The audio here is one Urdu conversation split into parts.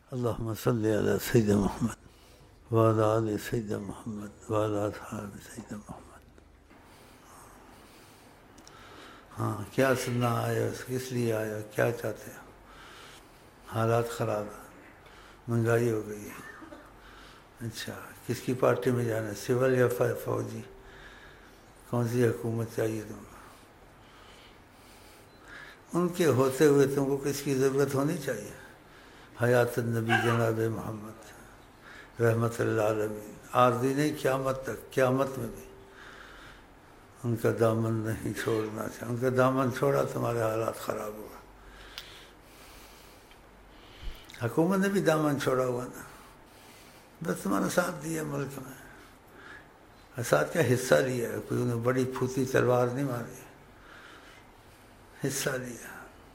اللهم صل على سيدنا محمد وعلى آل سيدنا محمد وعلى أصحاب سيدنا محمد. ہاں، کیا سننا آیا، کس لیے آیا، کیا چاہتے ہیں؟ حالات خراب ہیں، مہنگائی ہو گئی ہے. اچھا، کس کی پارٹی میں جانا ہے، سول یا فوجی؟ کون سی حکومت چاہیے تم کو؟ ان کے ہوتے ہوئے تم کو کس کی ضرورت ہونی چاہیے؟ حیات النبی جناب محمد رحمت للعالمین، عارضی نہیں، قیامت تک، قیامت میں بھی ان کا دامن نہیں چھوڑنا چاہیے. ان کا دامن چھوڑا تمہارے حالات خراب ہوگا. حکومت نے بھی دامن چھوڑا ہوا نا، بس تمہارا ساتھ دیا ملک میں، ساتھ کیا حصہ لیا ہے، کوئی انہیں بڑی پھوتی تلوار نہیں ماری، حصہ لیا.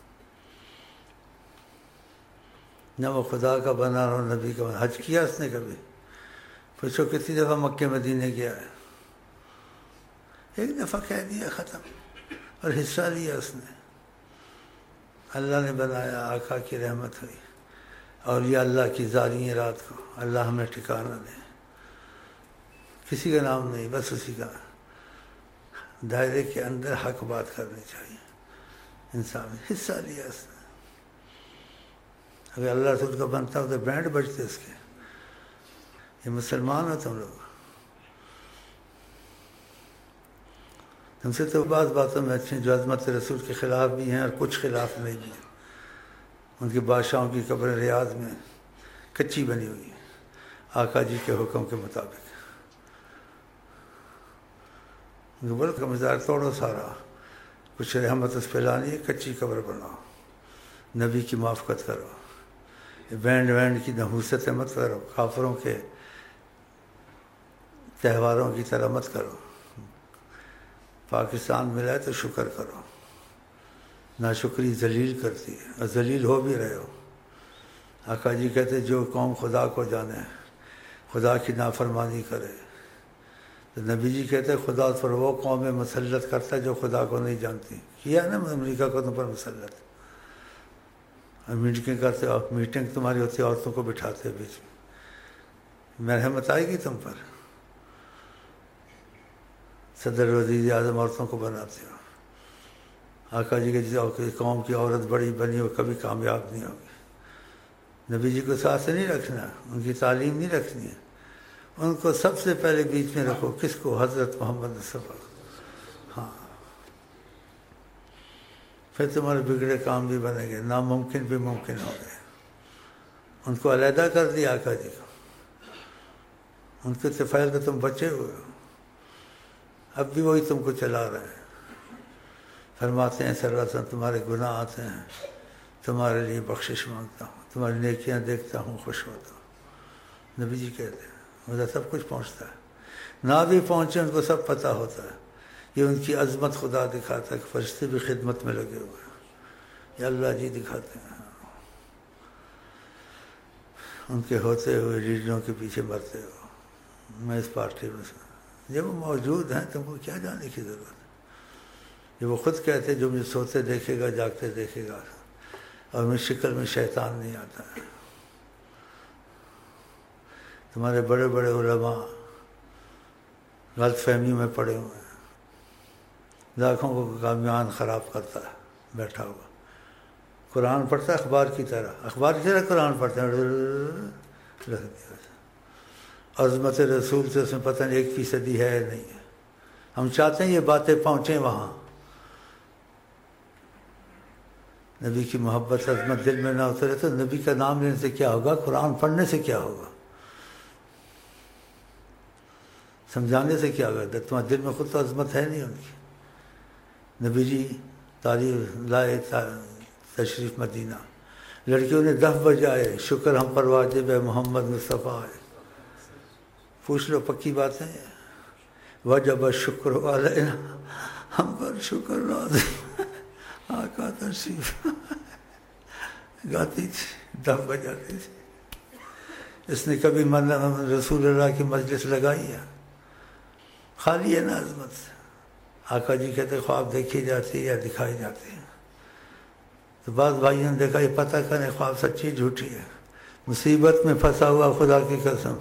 نہ وہ خدا کا بنا رہا نبی کا بنا. حج کیا اس نے کبھی؟ پوچھو کتنی دفعہ مکے مدینے گیا ہے؟ ایک دفعہ کہہ دیا ختم. اور حصہ لیا اس نے. اللہ نے بنایا، آقا کی رحمت ہوئی. اولیاء اللہ کی زاری ہیں رات کو، اللہ ہمیں ٹھکانہ دے. کسی کا نام نہیں، بس اسی کا دائرے کے اندر حق بات کرنی چاہیے. انسان حصہ لیا اس نے. اگر اللہ رسول کا بنتا ہو تو بینڈ بجتے اس کے. یہ مسلمان ہو تم لوگ. تم سے تو بعض باتوں میں اچھے جو عظمت رسول کے خلاف بھی ہیں اور کچھ خلاف نہیں بھی ہیں. ان کے بادشاہوں کی قبر ریاض میں کچی بنی ہوئی ہے آقا جی کے حکم کے مطابق. بول کا مزار توڑو سارا، کچھ رحمت اس پہ لانی ہے، کچی قبر بناؤ، نبی کی موافقت کرو. بینڈ وینڈ کی نحوستیں مت کرو، کافروں کے تہواروں کی طرح مت کرو. پاکستان ملا ہے تو شکر کرو. ناشکری ذلیل کرتی ہے، اور ذلیل ہو بھی رہے ہو. آقا جی کہتے جو قوم خدا کو جانے، خدا کی نافرمانی کرے، تو نبی جی کہتے خدا پر وہ قوم مسلط کرتا ہے جو خدا کو نہیں جانتی. کیا نا امریکہ کو تم پر مسلط. اور میٹنگ کرتے ہو، میٹنگ تمہاری ہوتی ہے، عورتوں کو بٹھاتے ہیں بیچ میں. مرحمت آئے گی تم پر. صدر وزیر اعظم عورتوں کو بناتے ہو. آقا جی کے قوم کی عورت بڑی بنی ہو کبھی کامیاب نہیں ہوگی. نبی جی کو ساتھ سے نہیں رکھنا، ان کی تعلیم نہیں رکھنی ہے. ان کو سب سے پہلے بیچ میں رکھو. کس کو؟ حضرت محمد مصطفیٰ. ہاں، پھر تمہارے بگڑے کام بھی بنیں گے، ناممکن بھی ممکن ہو گئے. ان کو علیحدہ کر دیا آقا جی کو. ان کے طفیل کو تم بچے ہوئے ہو. اب بھی وہی تم کو چلا رہے ہیں. فرماتے ہیں سراسر تمہارے گناہ آتے ہیں، تمہارے لیے بخشش مانگتا ہوں، تمہاری نیکیاں دیکھتا ہوں، خوش ہوتا ہوں. نبی جی کہتے ہیں مجھے سب کچھ پہنچتا ہے. نہ بھی پہنچے ان کو سب پتہ ہوتا ہے. یہ ان کی عظمت خدا دکھاتا ہے کہ فرشتے بھی خدمت میں لگے ہوئے ہیں. یہ اللہ جی دکھاتے ہیں. ان کے ہوتے ہوئے لیڈروں کے پیچھے مرتے ہو. میں اس پارٹی میں سے، جب وہ موجود ہیں تم کو کیا جانے کی ضرورت ہے؟ یہ وہ خود کہتے جو مجھے سوتے دیکھے گا، جاگتے دیکھے گا، اور میری شکل میں شیطان نہیں آتا ہے. تمہارے بڑے بڑے علماء غلط فہمی میں پڑے ہوئے ہیں. لاکھوں کو کامیان خراب کرتا ہے بیٹھا ہوا. قرآن پڑھتا ہے اخبار کی طرح قرآن پڑھتا ہے. عظمت رسول سے اس میں پتہ نہیں 1% ہے نہیں ہے. ہم چاہتے ہیں یہ باتیں پہنچیں وہاں. نبی کی محبت عظمت دل میں نہ اترے تو نبی کا نام لینے سے کیا ہوگا، قرآن پڑھنے سے کیا ہوگا، سمجھانے سے کیا ہوگا؟ تمہارے دل میں خود تو عظمت ہے نہیں ان کی. نبی جی تعریف لائے تشریف مدینہ، لڑکیوں نے دف بجائے، شکر ہم پر واجب ہے محمد مصطفیٰ ہے. پوچھ لو، پکی بات ہے. وجب شکر علینا، ہم پر شکر لازم. آقا تشریف گاتی تھی، دف بجاتی تھی. اس نے کبھی رسول اللہ کی مجلس لگائی ہے؟ خالی ہے نا عظمت. آقا جی کہتے خواب دیکھی جاتی ہے یا دکھائی جاتی ہے. تو بعض بھائیوں نے دیکھا یہ پتہ کریں خواب سچی جھوٹی ہے. مصیبت میں پھنسا ہوا خدا کی قسم،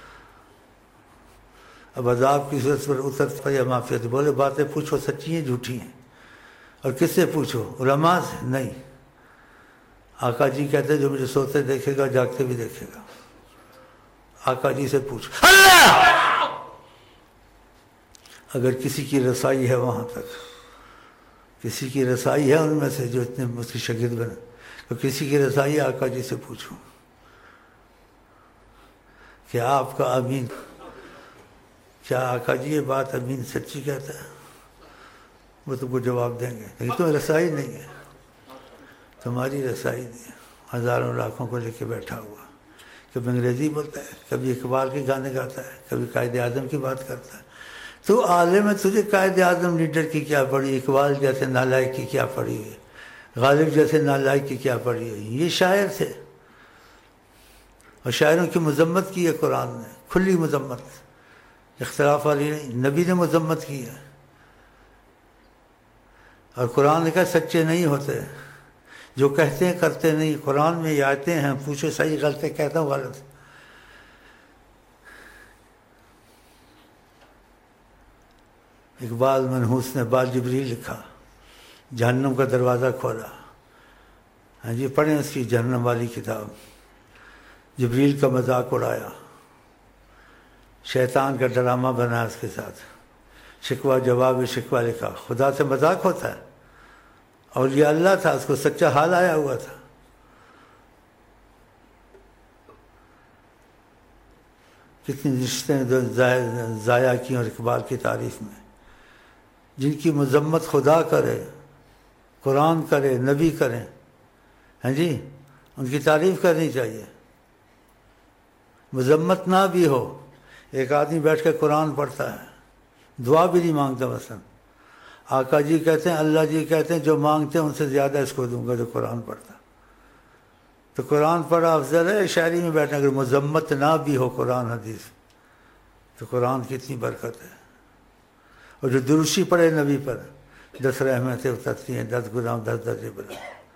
اب عذاب کی صورت پر اتر یا معافیت، بولے باتیں پوچھو سچی ہیں جھوٹی ہیں، اور کس سے پوچھو؟ علماء سے نہیں۔ آقا جی کہتے ہیں جو مجھے سوتے دیکھے گا جاگتے بھی دیکھے گا، آقا جی سے پوچھو۔ اللہ اگر کسی کی رسائی ہے وہاں تک، کسی کی رسائی ہے ان میں سے جو اتنے مجھ کے شاگرد بنے، تو کسی کی رسائی ہے آقا جی سے پوچھو کہ آپ کا امین، کیا آقا جی یہ بات امین سچی کہتا ہے؟ وہ تم کو جواب دیں گے، لیکن تمہیں رسائی نہیں ہے، تمہاری رسائی نہیں ہے۔ ہزاروں لاکھوں کو لے کے بیٹھا ہوا، کبھی انگریزی بولتا ہے، کبھی اقبال کے گانے گاتا ہے، کبھی قائد اعظم کی بات کرتا ہے۔ تو عالم ہے، تجھے قائد اعظم لیڈر کی کیا پڑی، اقبال جیسے نالائق کی کیا پڑی ہے، غالب جیسے نالائق کی کیا پڑی ہے؟ یہ شاعر تھے، اور شاعروں کی مذمت کی ہے قرآن نے، کھلی مذمت، اختلاف والی نہیں، نبی نے مذمت کی ہے۔ اور قرآن نے کہا سچے نہیں ہوتے، جو کہتے ہیں کرتے نہیں۔ قرآن میں یہ آیتیں ہیں، پوچھو صحیح غلط ہے، کہتا ہوں غلط۔ اقبال منحوس نے بال جبریل لکھا، جہنم کا دروازہ کھولا، ہاں جی پڑھیں اس کی جہنم والی کتاب۔ جبریل کا مذاق اڑایا، شیطان کا ڈرامہ بنا اس کے ساتھ، شکوہ جواب شکوہ لکھا۔ خدا سے مذاق ہوتا ہے؟ اولیاء اللہ تھا، اس کو سچا حال آیا ہوا تھا۔ کتنی رشتے ضائع کی اور اقبال کی تعریف میں، جن کی مذمت خدا کرے، قرآن کرے، نبی کریں، ہاں جی ان کی تعریف کرنی چاہیے۔ مذمت نہ بھی ہو، ایک آدمی بیٹھ کے قرآن پڑھتا ہے، دعا بھی نہیں مانگتا، مثلا آقا جی کہتے ہیں، اللہ جی کہتے ہیں جو مانگتے ہیں ان سے زیادہ اس کو دوں گا جو قرآن پڑھتا۔ تو قرآن پڑھا افضل ہے شاعری میں بیٹھنا، اگر مذمت نہ بھی ہو قرآن حدیث، تو قرآن کی اتنی برکت ہے۔ اور جو درشی پڑھے نبی پر، 10 رحمتیں اترتی ہیں، 10 گناہ 10 درجے بنا۔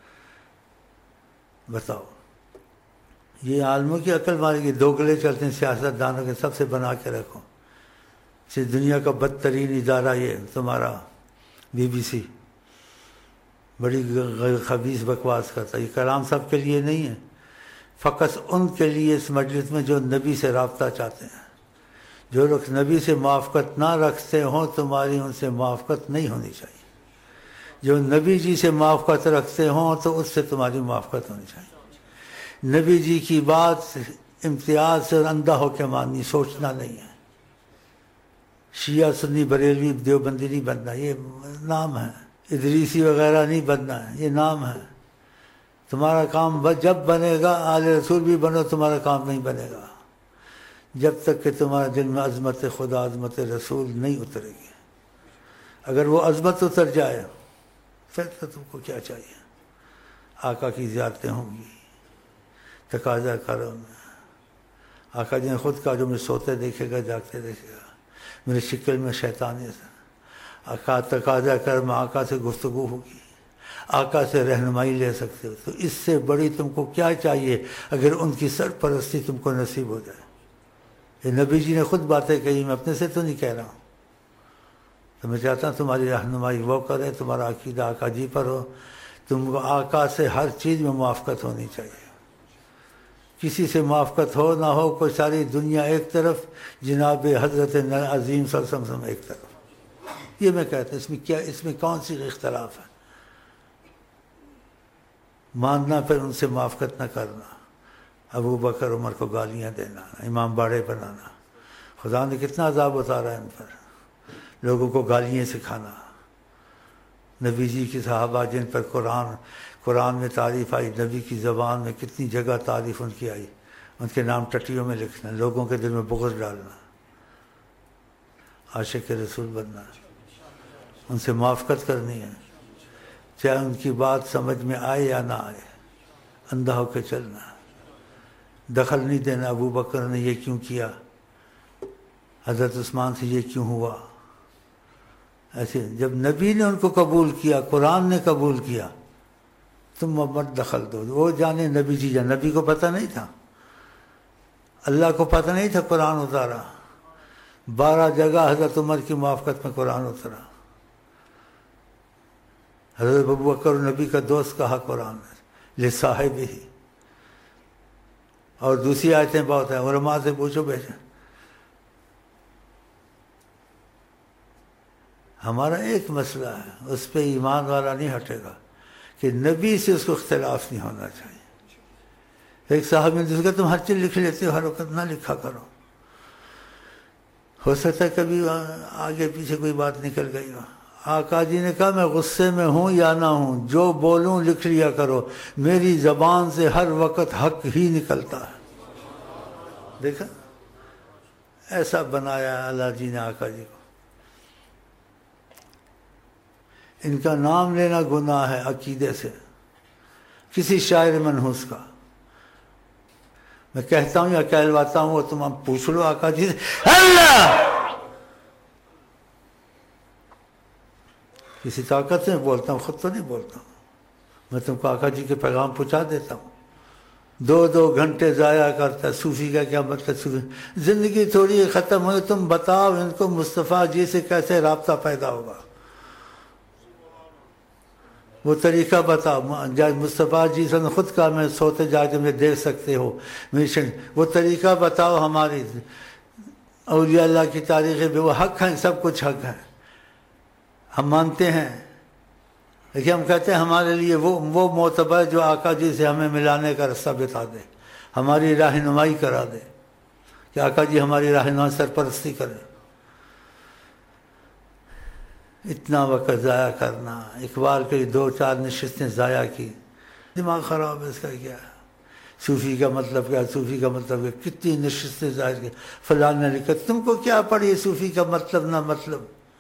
بتاؤ، یہ عالموں کی عقل مارے گی، دوگلے چلتے ہیں سیاست دانوں کے، سب سے بنا کے رکھو۔ اس دنیا کا بدترین ادارہ یہ تمہارا BBC، بڑی خبیث بکواس کرتا ہے۔ یہ کلام سب کے لیے نہیں ہے، فقط ان کے لیے اس مجلس میں جو نبی سے رابطہ چاہتے ہیں۔ جو لوگ نبی سے موافقت نہ رکھتے ہوں، تمہاری ان سے موافقت نہیں ہونی چاہیے۔ جو نبی جی سے موافقت رکھتے ہوں تو اس سے تمہاری موافقت ہونی چاہیے۔ نبی جی کی بات امتیاز سے اندھا ہو کے ماننی، سوچنا نہیں ہے۔ شیعہ سنی بریلوی دیوبندی نہیں بننا، یہ نام ہے۔ ادریسی وغیرہ نہیں بننا ہے، یہ نام ہے۔ تمہارا کام جب بنے گا، آل رسول بھی بنو، تمہارا کام نہیں بنے گا جب تک کہ تمہارے دل میں عظمت خدا، عظمت رسول نہیں اترے گی۔ اگر وہ عظمت اتر جائے پھر تو تم کو کیا چاہیے؟ آقا کی زیارتیں ہوں گی، تقاضا کرو میں۔ آقا جی نے خود کہا جو مجھے سوتے دیکھے گا جاگتے دیکھے گا، میری شکل میں شیطانیت ہے۔ آقا تقاضا کر، میں آقا سے گفتگو ہوگی، آقا سے رہنمائی لے سکتے ہو، تو اس سے بڑی تم کو کیا چاہیے اگر ان کی سرپرستی تم کو نصیب ہو جائے۔ یہ نبی جی نے خود باتیں کہی، میں اپنے سے تو نہیں کہہ رہا ہوں۔ تو میں چاہتا ہوں تمہاری رہنمائی وہ کرے، تمہارا عقیدہ آقا جی پر ہو، تم کو آقا سے ہر چیز میں موافقت ہونی چاہیے۔ کسی سے موافقت ہو نہ ہو، کوئی ساری دنیا ایک طرف، جناب حضرت عظیم صلی اللہ علیہ وسلم ایک طرف۔ یہ میں کہتا ہوں، اس میں کون سی اختلاف ہے؟ ماننا پھر ان سے موافقت نہ کرنا، ابو بکر عمر کو گالیاں دینا، امام باڑے بنانا۔ خدا نے کتنا عذاب اتارا ہے ان پر، لوگوں کو گالیاں سکھانا۔ نبی جی کی صحابہ جن پر قرآن میں تعریف آئی، نبی کی زبان میں کتنی جگہ تعریف ان کی آئی، ان کے نام ٹٹیوں میں لکھنا، لوگوں کے دل میں بغض ڈالنا۔ عاشق رسول بننا، ان سے موافقت کرنی ہے، چاہے ان کی بات سمجھ میں آئے یا نہ آئے، اندھا ہو کے چلنا، دخل نہیں دینا۔ ابو بکر نے یہ کیوں کیا، حضرت عثمان سے یہ کیوں ہوا، ایسے جب نبی نے ان کو قبول کیا، قرآن نے قبول کیا، تم مت دخل دو۔ وہ جانے نبی جی جان، نبی کو پتہ نہیں تھا اللہ کو پتہ نہیں تھا قرآن اتارا، 12 جگہ حضرت عمر کی موافقت میں قرآن اترا. حضرت ابوبکر نبی کا دوست کہا قرآن لصاحب ہی. اور دوسری آیتیں بہت ہیں، علماء سے پوچھو بیٹے. ہمارا ایک مسئلہ ہے، اس پہ ایمان والا نہیں ہٹے گا کہ نبی سے اس کو اختلاف نہیں ہونا چاہیے. ایک صاحب نے دوسرا تم ہر چیز لکھ لیتے ہو، ہر وقت نہ لکھا کرو. ہو سکتا ہے کبھی آگے پیچھے کوئی بات نکل گئی ہو. آقا جی نے کہا میں غصے میں ہوں یا نہ ہوں، جو بولوں لکھ لیا کرو، میری زبان سے ہر وقت حق ہی نکلتا ہے. دیکھا ایسا بنایا اللہ جی نے آقا جی کو. ان کا نام لینا گناہ ہے عقیدے سے، کسی شاعر منحوس کا. میں کہتا ہوں یا کہلواتا ہوں وہ تم پوچھ لو آقا جی سے. اللہ کسی طاقت سے بولتا ہوں، خود تو نہیں بولتا ہوں. میں تم کو آقا جی کے پیغام پہنچا دیتا ہوں. 2 گھنٹے ضائع کرتا ہے. صوفی کا کیا مطلب؟ صوفی زندگی تھوڑی ختم ہوئی، تم بتاؤ ان کو مصطفیٰ جی سے کیسے رابطہ پیدا ہوگا. وہ طریقہ بتاؤ. مصطفیٰ جی سے خود کہا میں سوتے جا کے مجھے دیکھ سکتے ہو مشن. وہ طریقہ بتاؤ. ہماری اولیاء اللہ کی تاریخ بھی وہ حق ہیں، سب کچھ حق ہے، ہم مانتے ہیں. لیکن ہم کہتے ہیں ہمارے لیے وہ معتبر جو آقا جی سے ہمیں ملانے کا رستہ بتا دے، ہماری رہنمائی کرا دے، کہ آقا جی ہماری رہنمائی سرپرستی کرے. اتنا وقت ضائع کرنا. اقبال کے 2-4 نشستیں ضائع کی. دماغ خراب ہے اس کا. کیا ہے صوفی کا مطلب؟ کیا صوفی کا مطلب کیا؟ کتنی نشستیں ضائع کی. فلاں نے لکھا. تم کو کیا پڑی صوفی کا مطلب نہ مطلب؟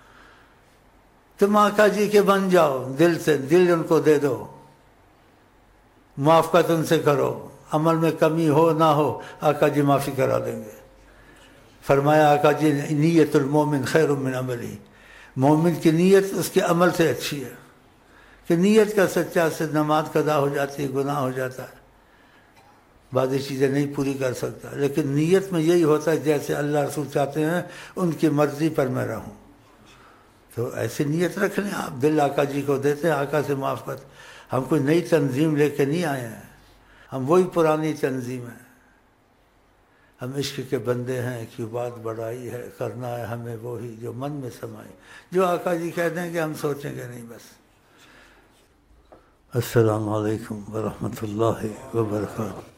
تم آقا جی کے بن جاؤ دل سے، دل ان کو دے دو، موافقت ان سے کرو. عمل میں کمی ہو نہ ہو آقا جی معافی کرا دیں گے. فرمایا آقا جی نیت المومن خیر من عملی. مومن کی نیت اس کے عمل سے اچھی ہے. کہ نیت کا سچا سے نماز قضا ہو جاتی ہے، گناہ ہو جاتا ہے، بعض چیزیں نہیں پوری کر سکتا. لیکن نیت میں یہی ہوتا ہے جیسے اللہ رسول چاہتے ہیں ان کی مرضی پر میں رہوں. تو ایسی نیت رکھ لیں آپ. دل آقا جی کو دیتے ہیں، آقا سے معافقت. ہم کوئی نئی تنظیم لے کے نہیں آئے ہیں، ہم وہی پرانی تنظیم ہیں. ہم عشق کے بندے ہیں. کی بات بڑائی ہے، کرنا ہے ہمیں وہی جو من میں سمائے. جو آقا جی کہہ دیں گے ہم سوچیں گے نہیں بس. السلام علیکم ورحمۃ اللہ وبرکاتہ.